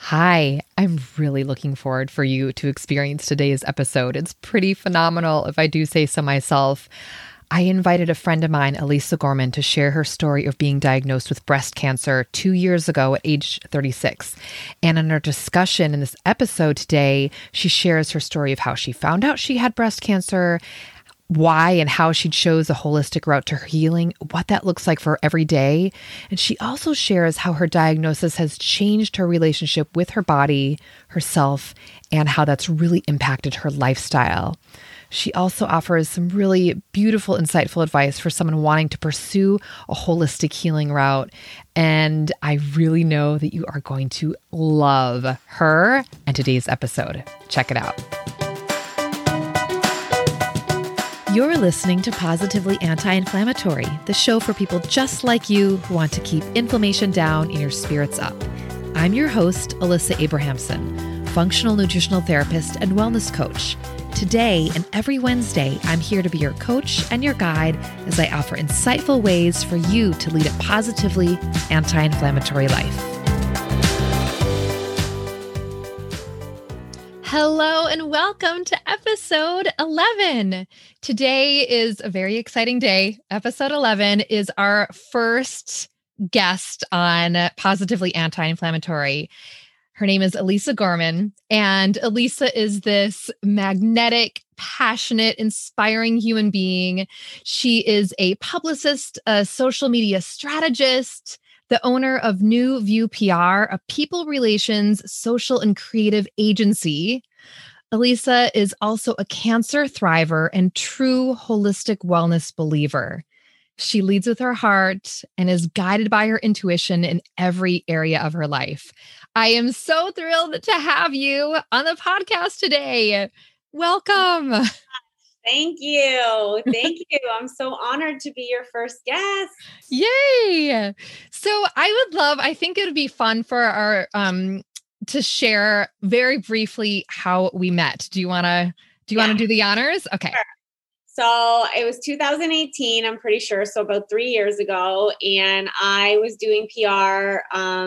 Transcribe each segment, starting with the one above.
Hi, I'm really looking forward for you to experience today's episode. It's pretty phenomenal, if I do say so myself. I invited a friend of mine, Elisa Gorman, to share her story of being diagnosed with breast cancer 2 years ago at age 36. And in our discussion in this episode today, she shares her story of how she found out she had breast cancer, why and how she chose a holistic route to her healing, what that looks like for her every day. And she also shares how her diagnosis has changed her relationship with her body, herself, and how that's really impacted her lifestyle. She also offers some really beautiful, insightful advice for someone wanting to pursue a holistic healing route. And I really know that you are going to love her and today's episode. Check it out. You're listening to Positively Anti-Inflammatory, the show for people just like you who want to keep inflammation down and your spirits up. I'm your host, Alyssa Abrahamson, functional nutritional therapist and wellness coach. Today and every Wednesday, I'm here to be your coach and your guide as I offer insightful ways for you to lead a positively anti-inflammatory life. Hello and welcome to episode 11. Today is a very exciting day. Episode 11 is our first guest on Positively Anti-Inflammatory. Her name is Elisa Gorman, and Elisa is this magnetic, passionate, inspiring human being. She is a publicist, a social media strategist, the owner of New View PR, a people relations, social, and creative agency. Elisa is also a cancer thriver and true holistic wellness believer. She leads with her heart and is guided by her intuition in every area of her life. I am so thrilled to have you on the podcast today. Welcome. Thank you. Thank you. I'm so honored to be your first guest. Yay. So I think it would be fun for our, to share very briefly how we met. Do you want to do the honors? Okay. Sure. So it was 2018, I'm pretty sure. So about 3 years ago. And I was doing PR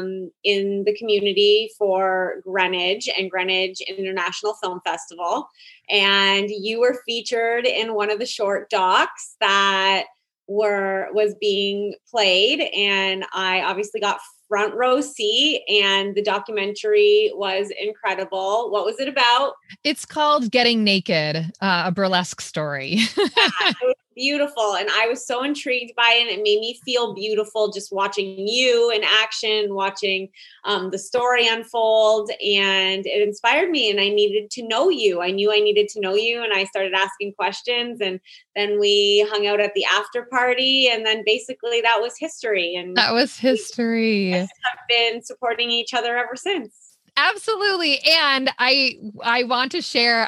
in the community for Greenwich and Greenwich International Film Festival. And you were featured in one of the short docs that was being played. And I obviously got front row seat, and the documentary was incredible. What was it about? It's called Getting Naked, a burlesque story. It was beautiful. And I was so intrigued by it. It made me feel beautiful just watching you in action, watching the story unfold. And it inspired me. And I needed to know you. I knew I needed to know you. And I started asking questions. And then we hung out at the after party. And then basically that was history. And that was history. We have been supporting each other ever since. Absolutely. And I want to share,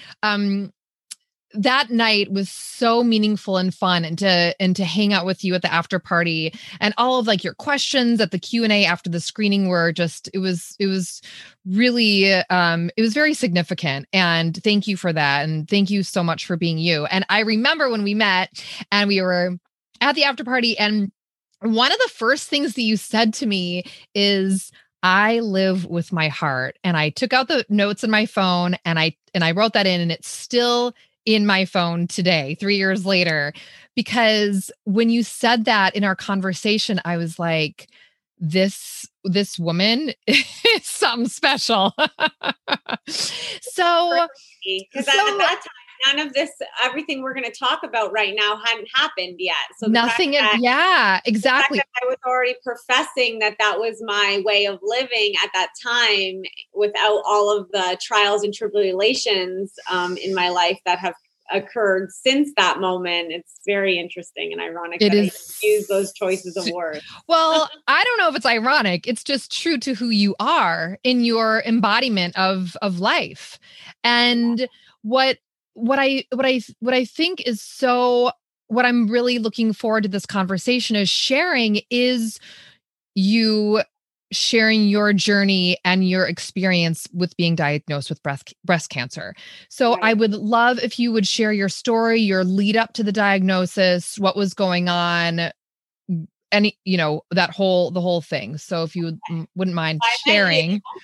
that night was so meaningful and fun, and to hang out with you at the after party, and all of like your questions at the Q&A after the screening were just, it was really, it was very significant. And thank you for that. And thank you so much for being you. And I remember when we met and we were at the after party, and one of the first things that you said to me is, I live with my heart. And I took out the notes in my phone and I wrote that in, and it's still in my phone today, 3 years later, because when you said that in our conversation, I was like, this woman is something special. So, because at that time, none of this, everything we're going to talk about right now hadn't happened yet. So nothing. Yeah, exactly. I was already professing that was my way of living at that time, without all of the trials and tribulations in my life that have occurred since that moment. It's very interesting and ironic that I use those choices of words. Well, I don't know if it's ironic. It's just true to who you are in your embodiment of life. And what I think is so, what I'm really looking forward to this conversation is sharing you sharing your journey and your experience with being diagnosed with breast cancer. So right. I would love if you would share your story, your lead up to the diagnosis, what was going on, the whole thing. So if you wouldn't mind sharing.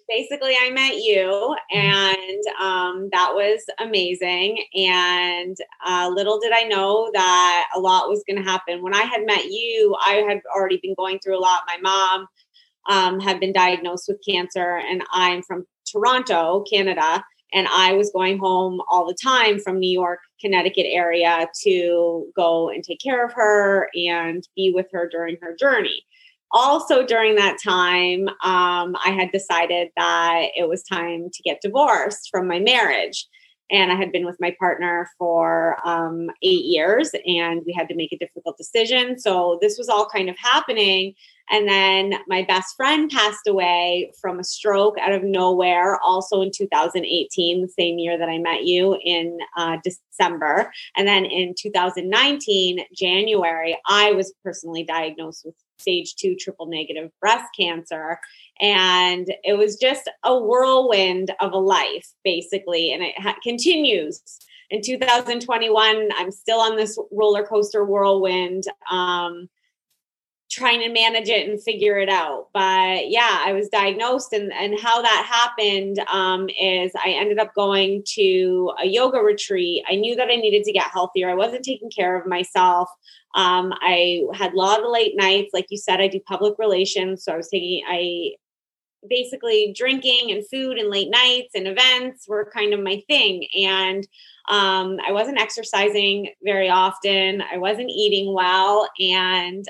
basically I met you, and that was amazing. And little did I know that a lot was going to happen. When I had met you, I had already been going through a lot. My mom had been diagnosed with cancer, and I'm from Toronto, Canada, and I was going home all the time from New York, Connecticut area to go and take care of her and be with her during her journey. Also, during that time, I had decided that it was time to get divorced from my marriage. And I had been with my partner for 8 years, and we had to make a difficult decision. So this was all kind of happening. And then my best friend passed away from a stroke out of nowhere, also in 2018, the same year that I met you in December. And then in 2019, January, I was personally diagnosed with stage 2 triple negative breast cancer. And it was just a whirlwind of a life, basically. And it continues. In 2021, I'm still on this roller coaster whirlwind, trying to manage it and figure it out. But yeah, I was diagnosed, and how that happened is I ended up going to a yoga retreat. I knew that I needed to get healthier. I wasn't taking care of myself. I had a lot of late nights. Like you said, I do public relations. So I basically drinking and food and late nights and events were kind of my thing. And I wasn't exercising very often. I wasn't eating well. And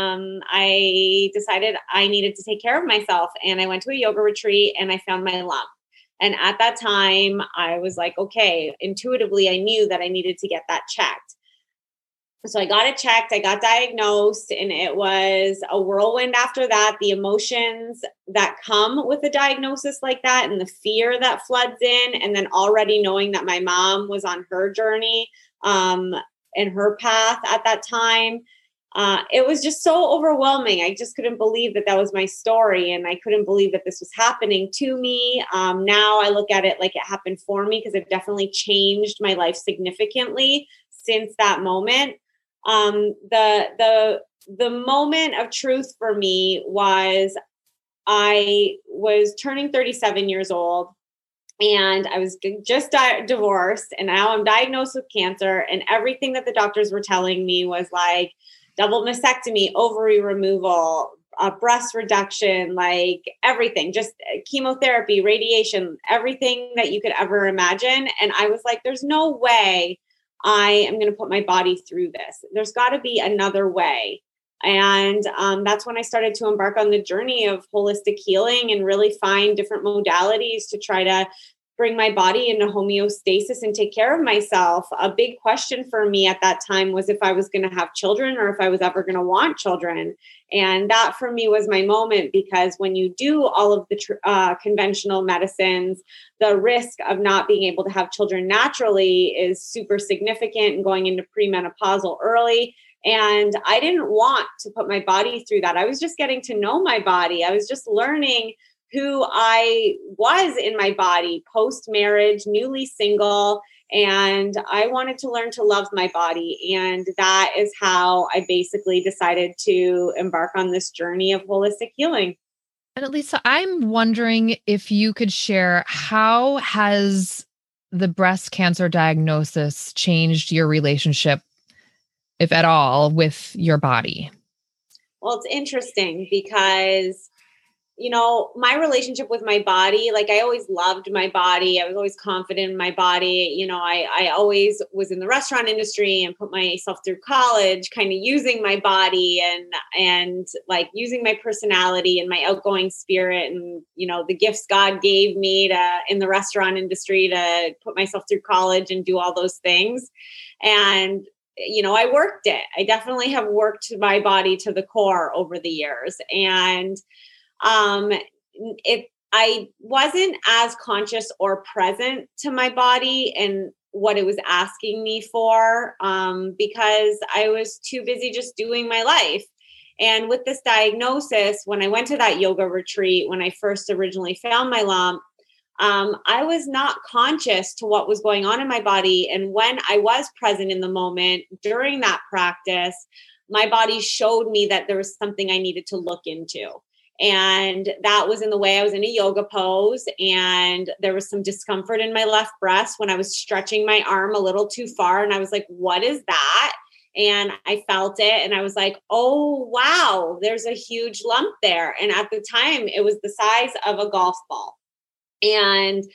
I decided I needed to take care of myself. And I went to a yoga retreat and I found my lump. And at that time, I was like, okay, intuitively, I knew that I needed to get that checked. So I got it checked, I got diagnosed, and it was a whirlwind after that. The emotions that come with a diagnosis like that and the fear that floods in, and then already knowing that my mom was on her journey and her path at that time, it was just so overwhelming. I just couldn't believe that was my story, and I couldn't believe that this was happening to me. Now I look at it like it happened for me, because it definitely changed my life significantly since that moment. The moment of truth for me was I was turning 37 years old, and I was just divorced, and now I'm diagnosed with cancer, and everything that the doctors were telling me was like double mastectomy, ovary removal, breast reduction, like everything, just chemotherapy, radiation, everything that you could ever imagine. And I was like, there's no way I am going to put my body through this. There's got to be another way. And that's when I started to embark on the journey of holistic healing and really find different modalities to try to bring my body into homeostasis and take care of myself. A big question for me at that time was if I was going to have children or if I was ever going to want children. And that for me was my moment, because when you do all of the conventional medicines, the risk of not being able to have children naturally is super significant and going into premenopausal early. And I didn't want to put my body through that. I was just getting to know my body. I was just learning who I was in my body post-marriage, newly single, and I wanted to learn to love my body. And that is how I basically decided to embark on this journey of holistic healing. And Elisa, I'm wondering if you could share, how has the breast cancer diagnosis changed your relationship, if at all, with your body? Well, it's interesting because my relationship with my body, like I always loved my body. I was always confident in my body. I always was in the restaurant industry and put myself through college, kind of using my body and like using my personality and my outgoing spirit and, the gifts God gave me in the restaurant industry to put myself through college and do all those things. And I worked it. I definitely have worked my body to the core over the years. And I wasn't as conscious or present to my body and what it was asking me for, because I was too busy just doing my life. And with this diagnosis, when I went to that yoga retreat, when I first originally found my lump, I was not conscious to what was going on in my body. And when I was present in the moment during that practice, my body showed me that there was something I needed to look into. And that was in the way. I was in a yoga pose, and there was some discomfort in my left breast when I was stretching my arm a little too far. And I was like, what is that? And I felt it, and I was like, oh, wow, there's a huge lump there. And at the time, it was the size of a golf ball. And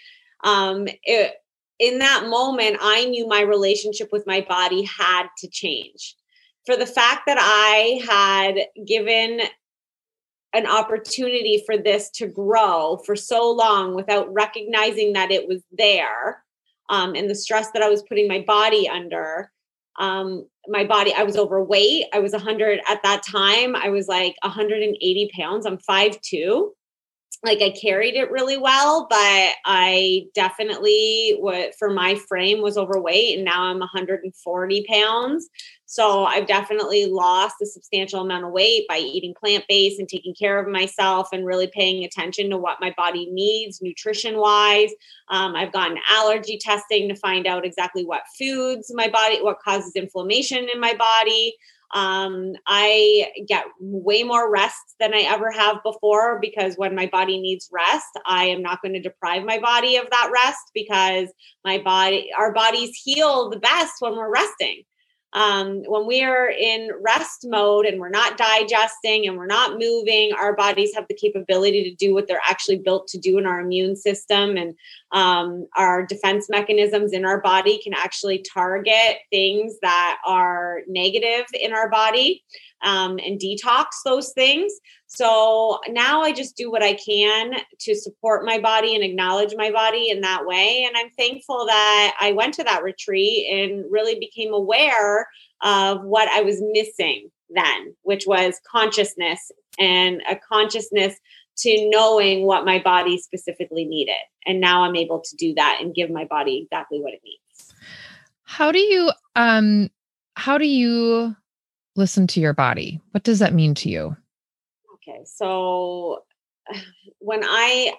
in that moment, I knew my relationship with my body had to change. For the fact that I had given an opportunity for this to grow for so long without recognizing that it was there, and the stress that I was putting my body under. I was overweight. I was 100 at that time. I was like 180 pounds. I'm 5'2". Like, I carried it really well, but I definitely for my frame was overweight, and now I'm 140 pounds. So I've definitely lost a substantial amount of weight by eating plant-based and taking care of myself and really paying attention to what my body needs nutrition wise. I've gotten allergy testing to find out exactly what causes inflammation in my body. I get way more rest than I ever have before, because when my body needs rest, I am not going to deprive my body of that rest, because our bodies heal the best when we're resting. When we are in rest mode and we're not digesting and we're not moving, our bodies have the capability to do what they're actually built to do in our immune system. And our defense mechanisms in our body can actually target things that are negative in our body, and detox those things. So now I just do what I can to support my body and acknowledge my body in that way. And I'm thankful that I went to that retreat and really became aware of what I was missing then, which was consciousness, and a consciousness to knowing what my body specifically needed. And now I'm able to do that and give my body exactly what it needs. How do you listen to your body? What does that mean to you? Okay. So when I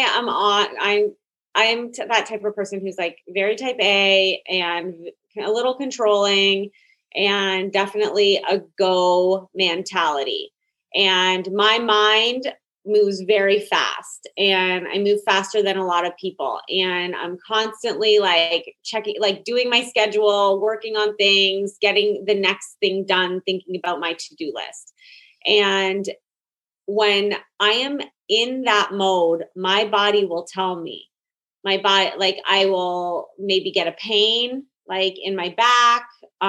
am that type of person who's like very type A and a little controlling, and definitely a go mentality. And my mind moves very fast, and I move faster than a lot of people. And I'm constantly like checking, like doing my schedule, working on things, getting the next thing done, thinking about my to-do list. And when I am in that mode, my body will tell me. My body, like, I will maybe get a pain, like in my back.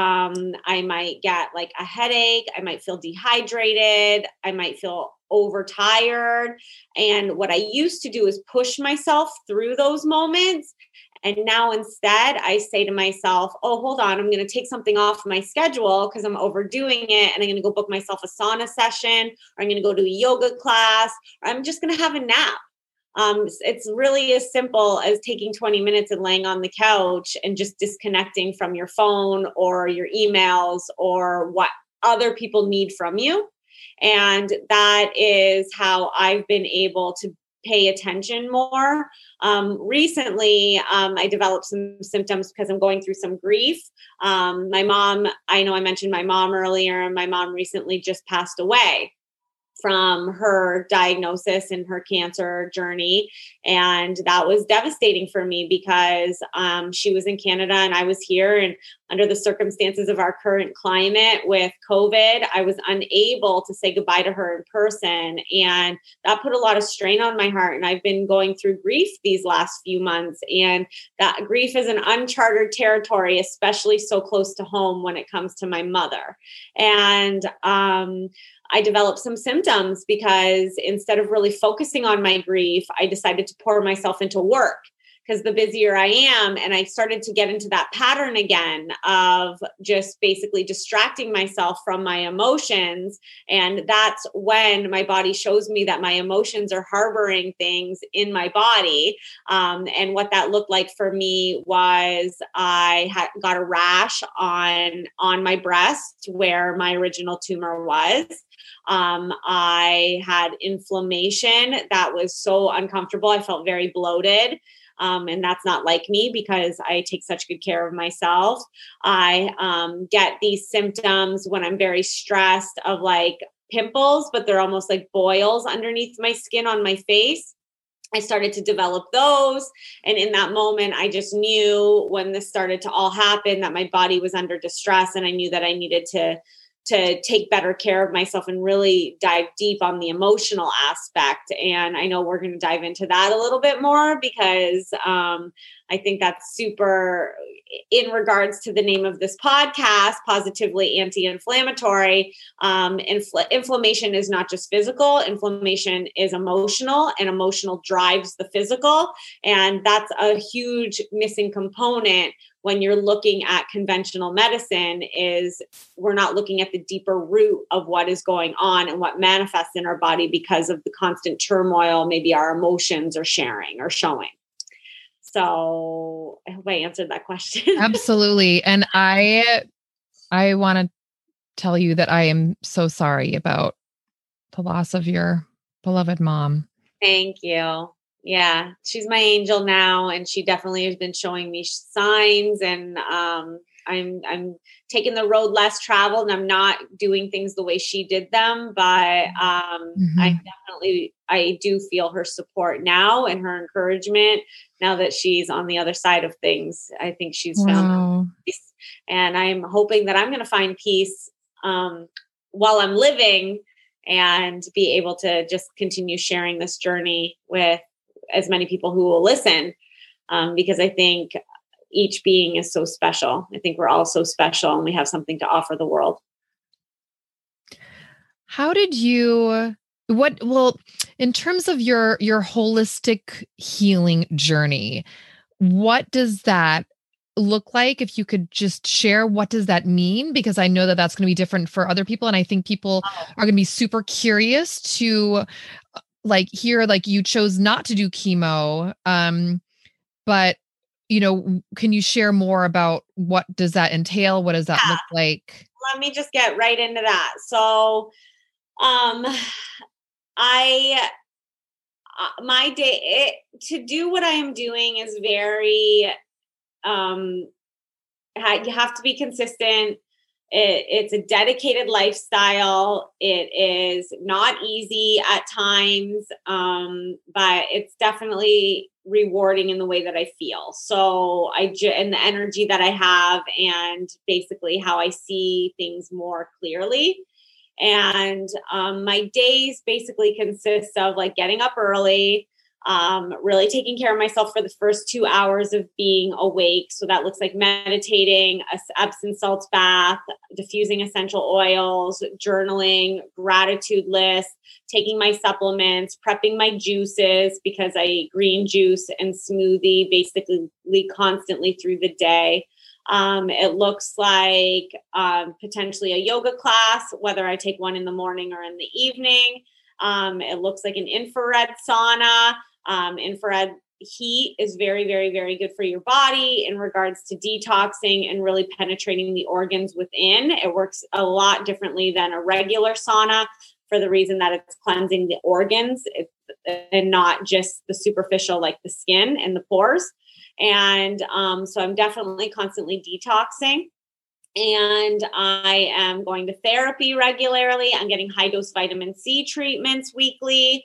I might get like a headache. I might feel dehydrated. I might feel overtired. And what I used to do is push myself through those moments. And now instead I say to myself, oh, hold on, I'm going to take something off my schedule because I'm overdoing it. And I'm going to go book myself a sauna session, or I'm going to go to a yoga class, or I'm just going to have a nap. It's really as simple as taking 20 minutes and laying on the couch and just disconnecting from your phone or your emails or what other people need from you. And that is how I've been able to pay attention more. Recently, I developed some symptoms because I'm going through some grief. My mom, I know I mentioned my mom earlier, and my mom recently just passed away from her diagnosis and her cancer journey. And that was devastating for me because she was in Canada and I was here. And under the circumstances of our current climate with COVID, I was unable to say goodbye to her in person. And that put a lot of strain on my heart. And I've been going through grief these last few months. And that grief is an uncharted territory, especially so close to home when it comes to my mother. And I developed some symptoms because instead of really focusing on my grief, I decided to pour myself into work, because the busier I am, and I started to get into that pattern again of just basically distracting myself from my emotions. And that's when my body shows me that my emotions are harboring things in my body. And what that looked like for me was I got a rash on my breast where my original tumor was. I had inflammation that was so uncomfortable. I felt very bloated. And that's not like me because I take such good care of myself. I get these symptoms when I'm very stressed of like pimples, but they're almost like boils underneath my skin on my face. I started to develop those. And in that moment, I just knew when this started to all happen that my body was under distress. And I knew that I needed to take better care of myself and really dive deep on the emotional aspect. And I know we're going to dive into that a little bit more because I think that's super in regards to the name of this podcast, Positively Anti-Inflammatory. Inflammation is not just physical. Inflammation is emotional, and emotional drives the physical. And that's a huge missing component when you're looking at conventional medicine, is we're not looking at the deeper root of what is going on and what manifests in our body because of the constant turmoil, maybe our emotions are sharing or showing. So I hope I answered that question. Absolutely. And I want to tell you that I am so sorry about the loss of your beloved mom. Thank you. Yeah, she's my angel now, and she definitely has been showing me signs. And I'm taking the road less traveled, and I'm not doing things the way she did them. But I do feel her support now and her encouragement now that she's on the other side of things. I think she's found peace, and I'm hoping that I'm going to find peace while I'm living, and be able to just continue sharing this journey with as many people who will listen, because I think each being is so special. I think we're all so special, and we have something to offer the world. How did you, in terms of your holistic healing journey, what does that look like? If you could just share, what does that mean? Because I know that that's going to be different for other people. And I think people are going to be super curious to hear, you chose not to do chemo. But can you share more about what does that entail? What does that look like? Let me just get right into that. So, my day to do what I am doing is very, you have to be consistent. It's a dedicated lifestyle. It is not easy at times, but it's definitely rewarding in the way that I feel. So and the energy that I have, and basically how I see things more clearly. And my days basically consist of getting up early, really taking care of myself for the first 2 hours of being awake. So that looks like meditating, a Epsom salts bath, diffusing essential oils, journaling, gratitude list, taking my supplements, prepping my juices because I eat green juice and smoothie basically constantly through the day. It looks like potentially a yoga class, whether I take one in the morning or in the evening. It looks like an infrared sauna. Infrared heat is very, very, very good for your body in regards to detoxing and really penetrating the organs within. It works a lot differently than a regular sauna for the reason that it's cleansing the organs and not just the superficial, like the skin and the pores. And so I'm definitely constantly detoxing. And I am going to therapy regularly. I'm getting high dose vitamin C treatments weekly.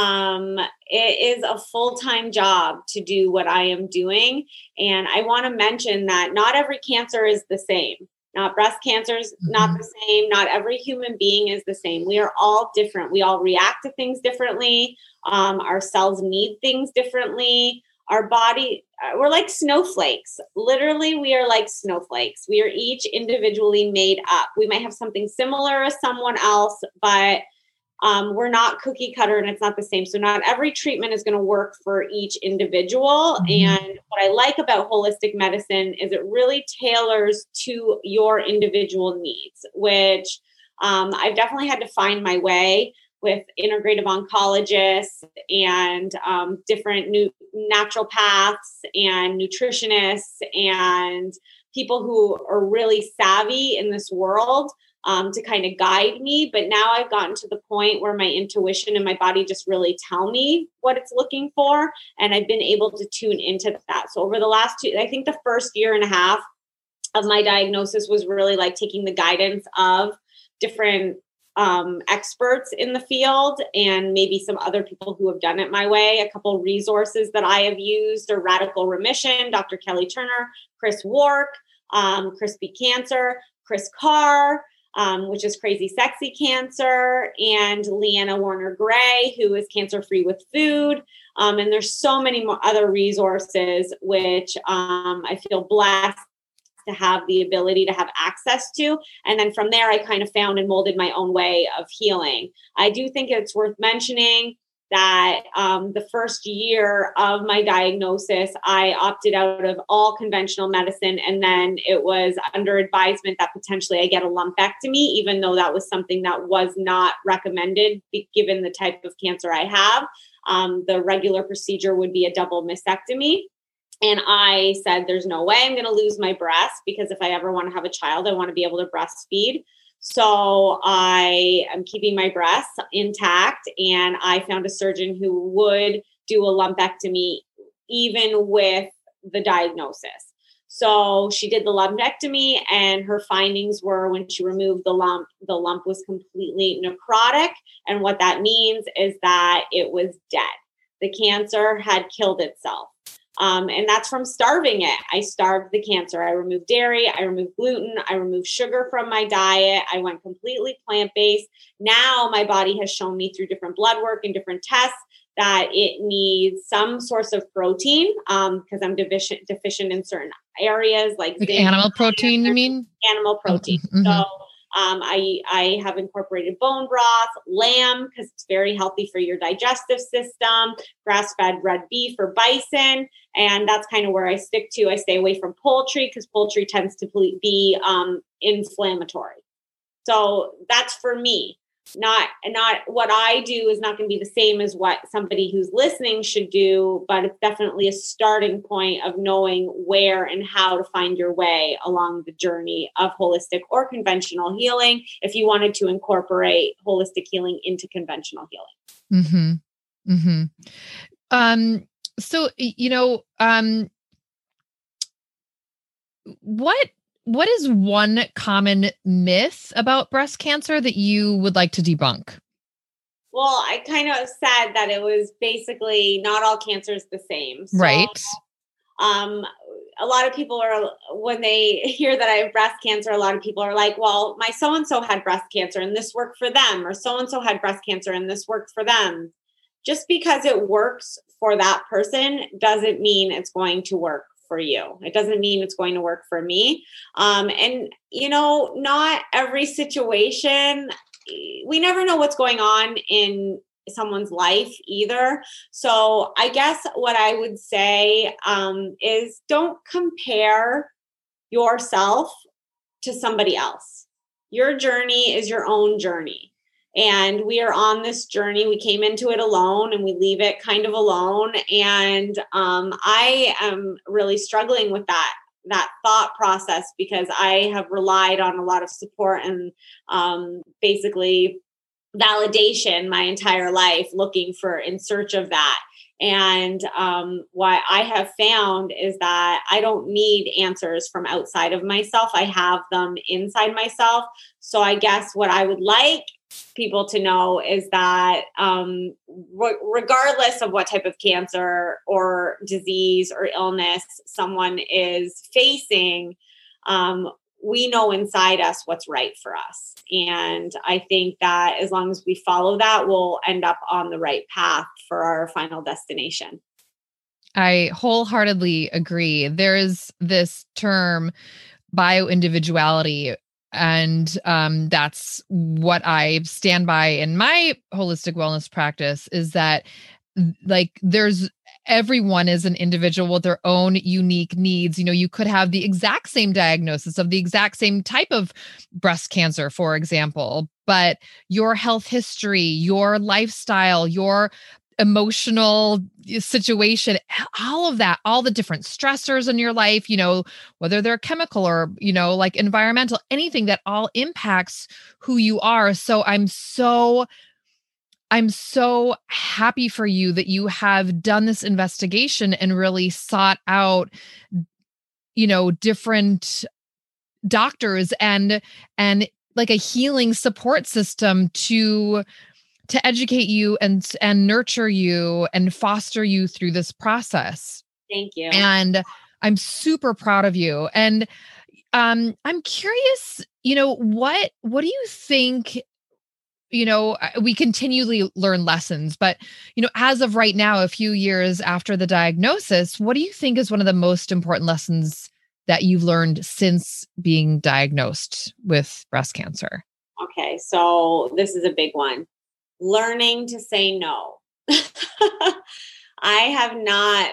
It is a full-time job to do what I am doing. And I want to mention that not every cancer is the same. Not breast cancer is not the same. Not every human being is the same. We are all different. We all react to things differently. Our cells need things differently. Our body, we're like snowflakes. Literally, we are like snowflakes. We are each individually made up. We might have something similar as someone else, but we're not cookie cutter, and it's not the same. So not every treatment is going to work for each individual. And what I like about holistic medicine is it really tailors to your individual needs, which I've definitely had to find my way with integrative oncologists and different new naturopaths and nutritionists and people who are really savvy in this world to kind of guide me. But now I've gotten to the point where my intuition and my body just really tell me what it's looking for. And I've been able to tune into that. So over the last I think the first year and a half of my diagnosis was really like taking the guidance of different experts in the field and maybe some other people who have done it my way. A couple resources that I have used are Radical Remission, Dr. Kelly Turner, Chris Wark, Crispy Cancer, Chris Carr, which is Crazy Sexy Cancer, and Leanna Warner Gray, who is Cancer Free with Food. And there's so many more other resources, which I feel blessed to have the ability to have access to. And then from there, I kind of found and molded my own way of healing. I do think it's worth mentioning that the first year of my diagnosis, I opted out of all conventional medicine. And then it was under advisement that potentially I get a lumpectomy, even though that was something that was not recommended given the type of cancer I have. The regular procedure would be a double mastectomy. And I said, there's no way I'm going to lose my breast, because if I ever want to have a child, I want to be able to breastfeed. So I am keeping my breasts intact. And I found a surgeon who would do a lumpectomy even with the diagnosis. So she did the lumpectomy, and her findings were, when she removed the lump was completely necrotic. And what that means is that it was dead. The cancer had killed itself. And that's from starving it. I starved the cancer. I removed dairy. I removed gluten. I removed sugar from my diet. I went completely plant-based. Now my body has shown me through different blood work and different tests that it needs some source of protein, because I'm deficient in certain areas, like animal protein, you mean? Animal protein. Mm-hmm. So I have incorporated bone broth, lamb, because it's very healthy for your digestive system, grass-fed red beef or bison. And that's kind of where I stick to. I stay away from poultry, because poultry tends to be inflammatory. So that's for me. Not what I do is not going to be the same as what somebody who's listening should do, but it's definitely a starting point of knowing where and how to find your way along the journey of holistic or conventional healing, if you wanted to incorporate holistic healing into conventional healing. Mm-hmm. Mm-hmm. So, what is one common myth about breast cancer that you would like to debunk? Well, I kind of said that it was basically not all cancer is the same. So, right. A lot of people are, when they hear that I have breast cancer, a lot of people are like, well, my so-and-so had breast cancer and this worked for them, or so-and-so had breast cancer and this worked for them. Just because it works for that person doesn't mean it's going to work for you. It doesn't mean it's going to work for me. And, not every situation, we never know what's going on in someone's life either. So I guess what I would say is don't compare yourself to somebody else. Your journey is your own journey. And we are on this journey. We came into it alone and we leave it kind of alone. And I am really struggling with that thought process, because I have relied on a lot of support and basically validation my entire life, looking in search of that. And what I have found is that I don't need answers from outside of myself. I have them inside myself. So I guess what I would like people to know is that regardless of what type of cancer or disease or illness someone is facing, we know inside us what's right for us. And I think that as long as we follow that, we'll end up on the right path for our final destination. I wholeheartedly agree. There is this term, bioindividuality, and that's what I stand by in my holistic wellness practice, is that everyone is an individual with their own unique needs. You could have the exact same diagnosis of the exact same type of breast cancer, for example, but your health history, your lifestyle, your emotional situation, all of that, all the different stressors in your life, whether they're chemical or, like environmental, anything that all impacts who you are. So I'm so happy for you that you have done this investigation and really sought out, different doctors and like a healing support system to educate you and nurture you and foster you through this process. Thank you. And I'm super proud of you. And I'm curious, what do you think, we continually learn lessons, but, as of right now, a few years after the diagnosis, what do you think is one of the most important lessons that you've learned since being diagnosed with breast cancer? Okay, so this is a big one. Learning to say no. I have not,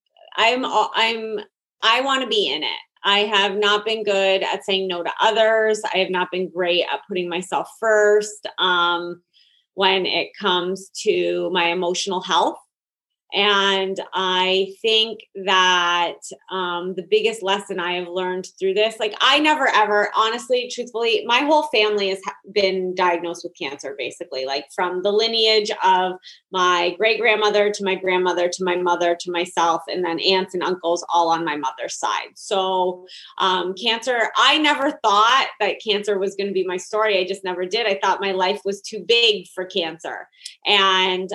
I want to be in it. I have not been good at saying no to others. I have not been great at putting myself first when it comes to my emotional health. And I think that the biggest lesson I have learned through this, like I never ever, honestly, truthfully, my whole family has been diagnosed with cancer, basically, like from the lineage of my great grandmother to my grandmother to my mother to myself, and then aunts and uncles all on my mother's side. So cancer, I never thought that cancer was going to be my story. I just never did. I thought my life was too big for cancer. And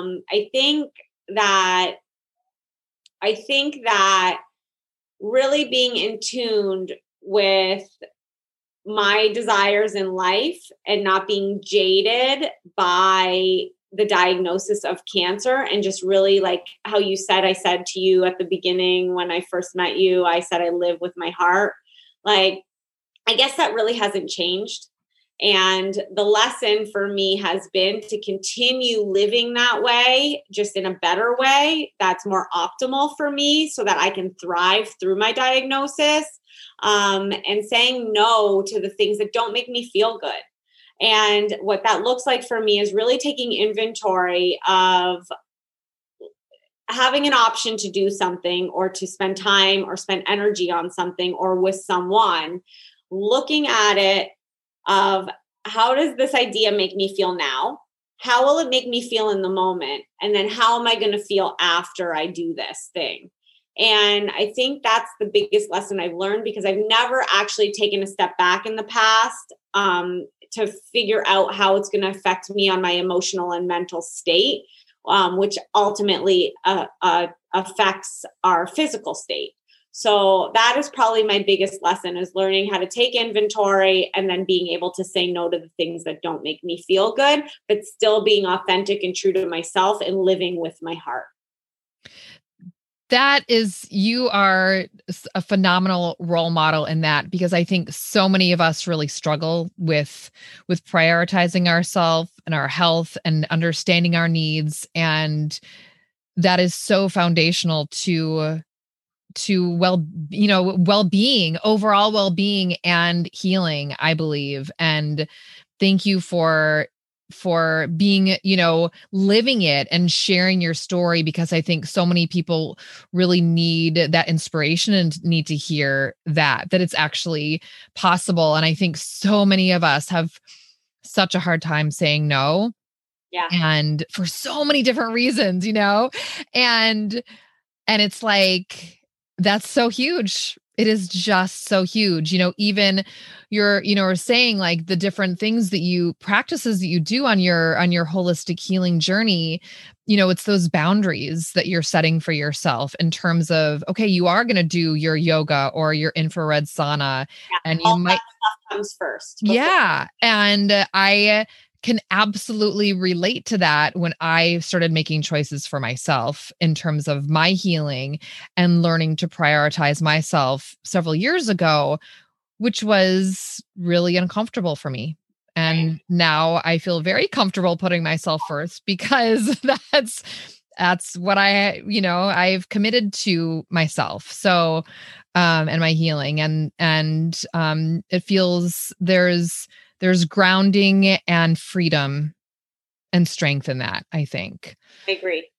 I think that really being in tune with my desires in life and not being jaded by the diagnosis of cancer, and just really, like how you said, I said to you at the beginning when I first met you, I said, I live with my heart. Like, I guess that really hasn't changed. And the lesson for me has been to continue living that way, just in a better way that's more optimal for me so that I can thrive through my diagnosis, and saying no to the things that don't make me feel good. And what that looks like for me is really taking inventory of having an option to do something or to spend time or spend energy on something or with someone, looking at it of how does this idea make me feel now? How will it make me feel in the moment? And then how am I going to feel after I do this thing? And I think that's the biggest lesson I've learned, because I've never actually taken a step back in the past to figure out how it's going to affect me on my emotional and mental state, which ultimately affects our physical state. So that is probably my biggest lesson, is learning how to take inventory and then being able to say no to the things that don't make me feel good, but still being authentic and true to myself and living with my heart. You are a phenomenal role model in that, because I think so many of us really struggle with prioritizing ourselves and our health and understanding our needs. And that is so foundational to well-being, overall well-being and healing, I believe. And thank you for being, living it and sharing your story, because I think so many people really need that inspiration and need to hear that it's actually possible. And I think so many of us have such a hard time saying no. Yeah. And for so many different reasons, and it's like, that's so huge. It is just so huge. Even you're saying like the different things practices that you do on your holistic healing journey, it's those boundaries that you're setting for yourself in terms of, okay, you are going to do your yoga or your infrared sauna, and you might, that stuff comes first. Yeah. And I can absolutely relate to that when I started making choices for myself in terms of my healing and learning to prioritize myself several years ago, which was really uncomfortable for me. And now I feel very comfortable putting myself first, because that's what I've committed to myself. So, and my healing, and it feels there's grounding and freedom and strength in that, I think. I agree.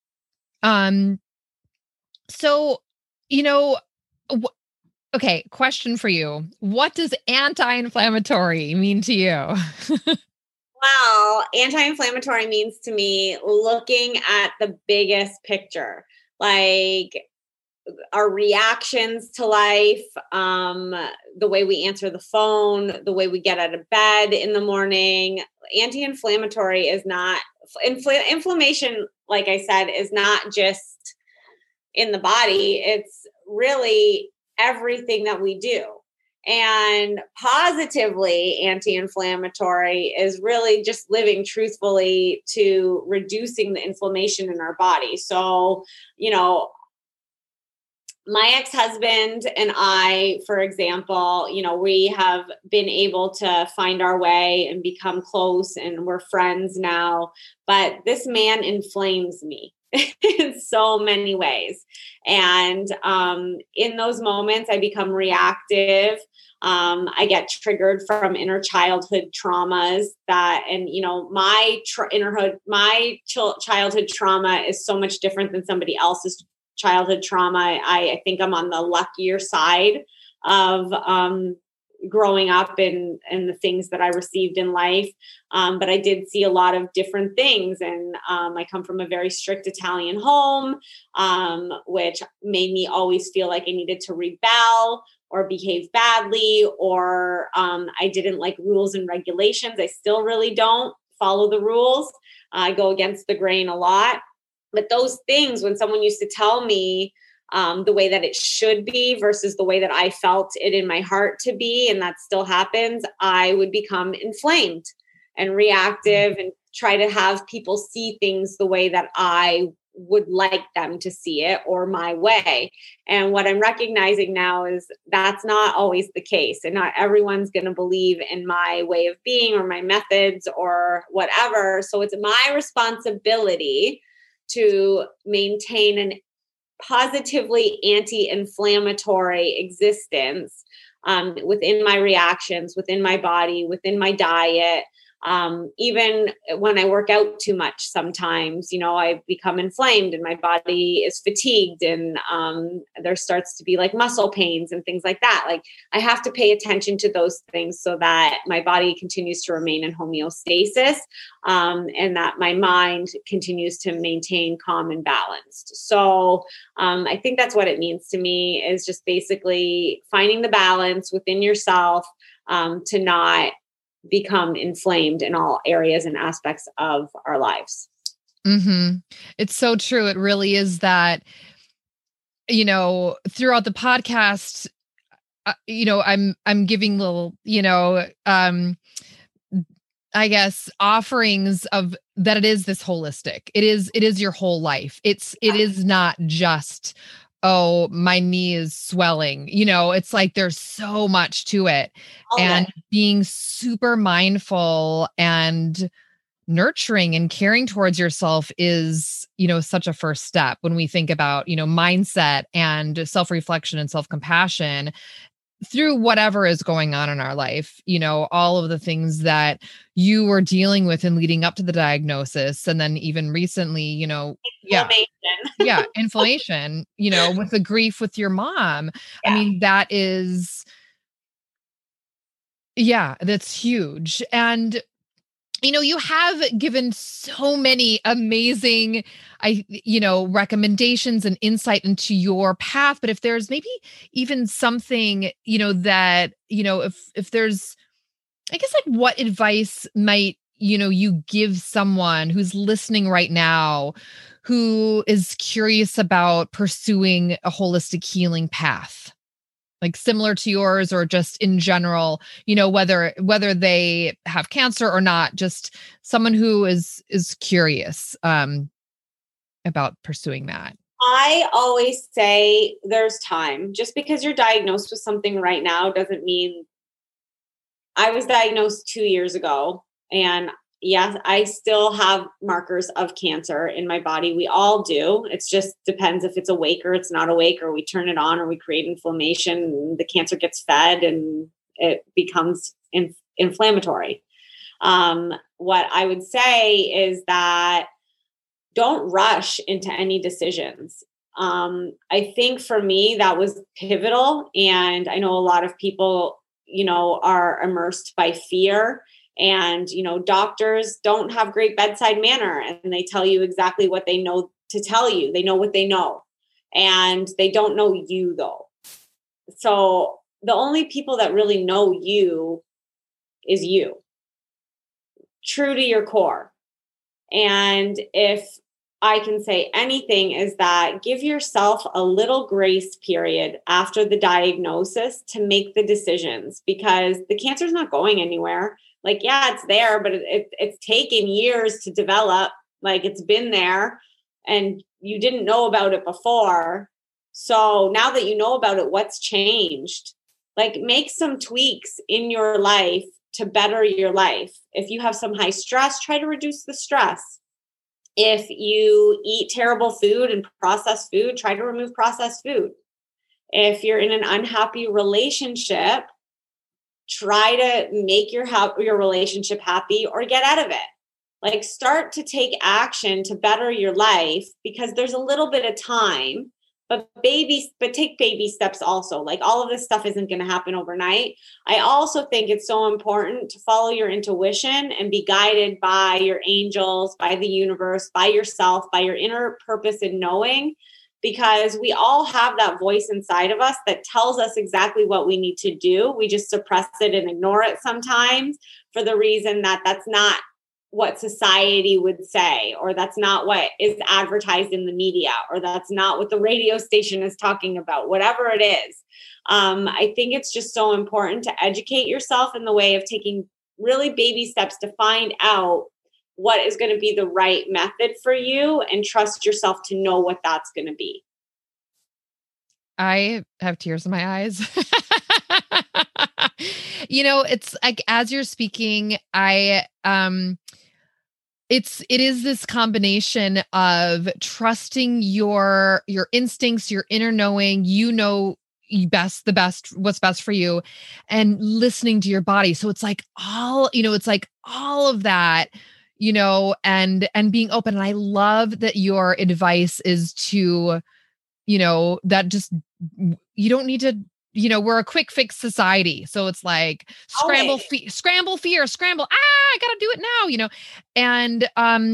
So, okay, question for you. What does anti-inflammatory mean to you? Well, anti-inflammatory means to me looking at the biggest picture. Like, our reactions to life, the way we answer the phone, the way we get out of bed in the morning. Anti-inflammatory is not inflammation, like I said, is not just in the body. It's really everything that we do. And positively anti-inflammatory is really just living truthfully to reducing the inflammation in our body. So, my ex-husband and I, for example, we have been able to find our way and become close, and we're friends now. But this man inflames me in so many ways. And in those moments, I become reactive. I get triggered from inner childhood traumas my childhood trauma is so much different than somebody else's childhood trauma. I think I'm on the luckier side of growing up and the things that I received in life. But I did see a lot of different things. And I come from a very strict Italian home, which made me always feel like I needed to rebel or behave badly, or I didn't like rules and regulations. I still really don't follow the rules. I go against the grain a lot. But those things, when someone used to tell me the way that it should be versus the way that I felt it in my heart to be, and that still happens, I would become inflamed and reactive and try to have people see things the way that I would like them to see it or my way. And what I'm recognizing now is that's not always the case. And not everyone's going to believe in my way of being or my methods or whatever. So it's my responsibility to maintain an positively anti-inflammatory existence within my reactions, within my body, within my diet. Even when I work out too much, sometimes, I become inflamed and my body is fatigued, and there starts to be like muscle pains and things like that. Like, I have to pay attention to those things so that my body continues to remain in homeostasis, and that my mind continues to maintain calm and balanced. So I think that's what it means to me, is just basically finding the balance within yourself to not become inflamed in all areas and aspects of our lives. Mm-hmm. It's so true. It really is that, throughout the podcast, I'm giving little, I guess, offerings of that. It is this holistic. It is your whole life. It is not just, oh, my knee is swelling. It's like there's so much to it. And being super mindful and nurturing and caring towards yourself is, such a first step when we think about, mindset and self-reflection and self-compassion through whatever is going on in our life, all of the things that you were dealing with and leading up to the diagnosis. And then even recently, inflammation, with the grief with your mom. Yeah. I mean, that's huge. And, you have given so many amazing, recommendations and insight into your path. But if there's maybe even something, that, if there's, I guess, like, what advice might, you give someone who's listening right now, who is curious about pursuing a holistic healing path, like similar to yours, or just in general, whether they have cancer or not, just someone who is curious about pursuing that? I always say there's time. Just because you're diagnosed with something right now doesn't mean. I was diagnosed 2 years ago, and yes, I still have markers of cancer in my body. We all do. It just depends if it's awake or it's not awake, or we turn it on, or we create inflammation, and the cancer gets fed and it becomes inflammatory. What I would say is that don't rush into any decisions. I think for me, that was pivotal. And I know a lot of people, are immersed by fear. And, doctors don't have great bedside manner, and they tell you exactly what they know to tell you. They know what they know. and they don't know you though. So the only people that really know you is you, true to your core. And if I can say anything, is that give yourself a little grace period after the diagnosis to make the decisions, because the cancer is not going anywhere. Like, yeah, it's there, but it's taken years to develop. Like, it's been there and you didn't know about it before. So now that you know about it, what's changed? Like, make some tweaks in your life to better your life. If you have some high stress, try to reduce the stress. If you eat terrible food and processed food, try to remove processed food. If you're in an unhappy relationship, try to make your relationship happy or get out of it. Like, start to take action to better your life, because there's a little bit of time, but take baby steps also. Like, all of this stuff isn't going to happen overnight. I also think it's so important to follow your intuition and be guided by your angels, by the universe, by yourself, by your inner purpose and knowing, because we all have that voice inside of us that tells us exactly what we need to do. We just suppress it and ignore it sometimes for the reason that that's not what society would say, or that's not what is advertised in the media, or that's not what the radio station is talking about, whatever it is. I think it's just so important to educate yourself in the way of taking really baby steps to find out what is going to be the right method for you, and trust yourself to know what that's going to be. I have tears in my eyes. It's like, as you're speaking, it is this combination of trusting your instincts, your inner knowing, what's best for you, and listening to your body. So it's like all of that, and being open. And I love that your advice is to, that just, you don't need to, we're a quick fix society. So it's like scramble fear, I got to do it now, and,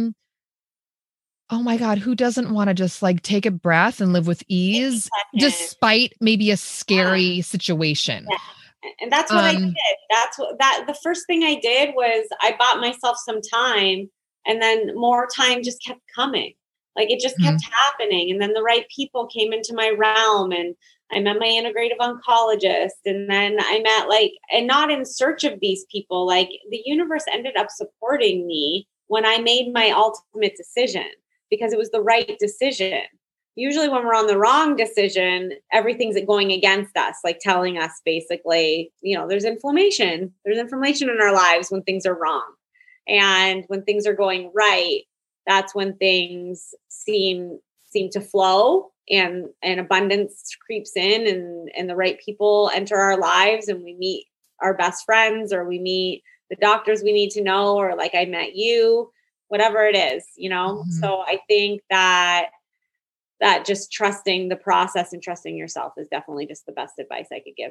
oh my God, who doesn't want to just like take a breath and live with ease despite maybe a scary situation? Yeah. And that's what I did. The first thing I did was I bought myself some time, and then more time just kept coming. Like, it just kept happening. And then the right people came into my realm, and I met my integrative oncologist, and then I met and not in search of these people, like the universe ended up supporting me when I made my ultimate decision, because it was the right decision. Usually when we're on the wrong decision, everything's going against us, like telling us basically, there's inflammation. There's inflammation in our lives when things are wrong. And when things are going right, that's when things seem to flow, and abundance creeps in, and the right people enter our lives, and we meet our best friends, or we meet the doctors we need to know, or like I met you, whatever it is, So I think that just trusting the process and trusting yourself is definitely just the best advice I could give.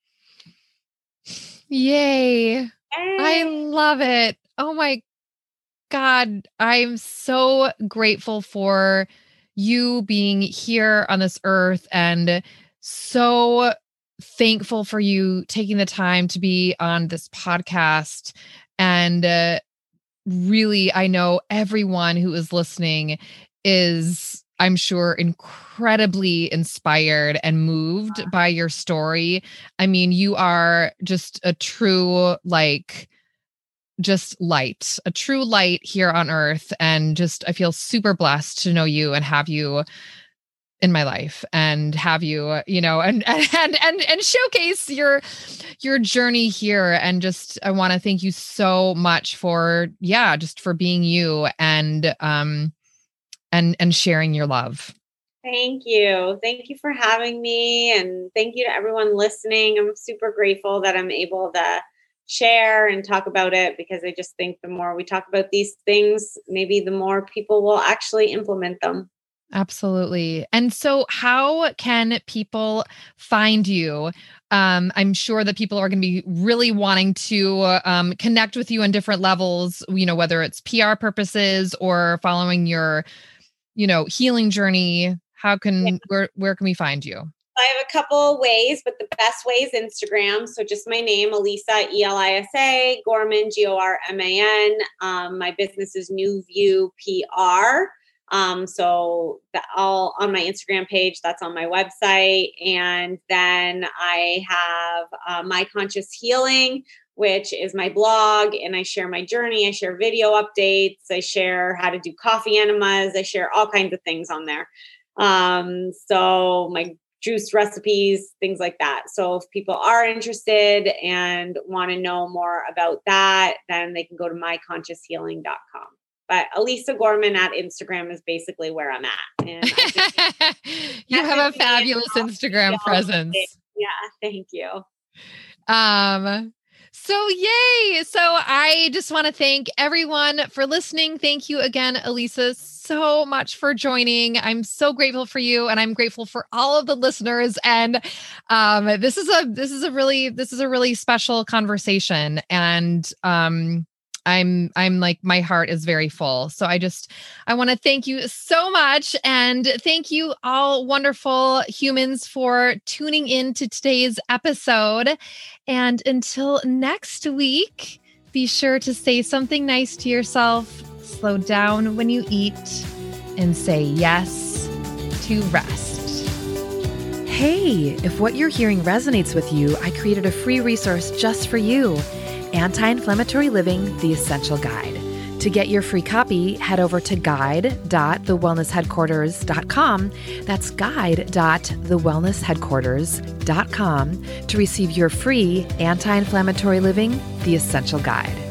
Yay. I love it. Oh my God. I'm so grateful for you being here on this earth, and so thankful for you taking the time to be on this podcast. And really, I know everyone who is listening is, I'm sure, incredibly inspired and moved by your story. I mean, you are just a true, a true light here on earth. And I feel super blessed to know you and have you in my life, and have you, and showcase your journey here. And I want to thank you so much for being you, and sharing your love. Thank you. Thank you for having me. And thank you to everyone listening. I'm super grateful that I'm able to share and talk about it, because I just think the more we talk about these things, maybe the more people will actually implement them. Absolutely. And so how can people find you? I'm sure that people are going to be really wanting to connect with you on different levels, whether it's PR purposes or following your, healing journey. where can we find you? I have a couple ways, but the best way is Instagram. So just my name, Elisa, Elisa, Gorman, Gorman. My business is New View PR. So all on my Instagram page, that's on my website. And then I have My Conscious Healing, which is my blog, and I share my journey. I share video updates. I share how to do coffee enemas. I share all kinds of things on there. So my juice recipes, things like that. So if people are interested and want to know more about that, then they can go to myconscioushealing.com. But Elisa Gorman at Instagram is basically where I'm at. And you have a fabulous Instagram presence. Yeah, thank you. So yay. So I just want to thank everyone for listening. Thank you again, Elisa, so much for joining. I'm so grateful for you, and I'm grateful for all of the listeners. And this is a really special conversation. And I'm like, my heart is very full. So I want to thank you so much. And thank you all wonderful humans for tuning in to today's episode. And until next week, be sure to say something nice to yourself, slow down when you eat, and say yes to rest. Hey, if what you're hearing resonates with you, I created a free resource just for you. Anti-Inflammatory Living, The Essential Guide. To get your free copy, head over to guide.thewellnessheadquarters.com. That's guide.thewellnessheadquarters.com to receive your free Anti-Inflammatory Living, The Essential Guide.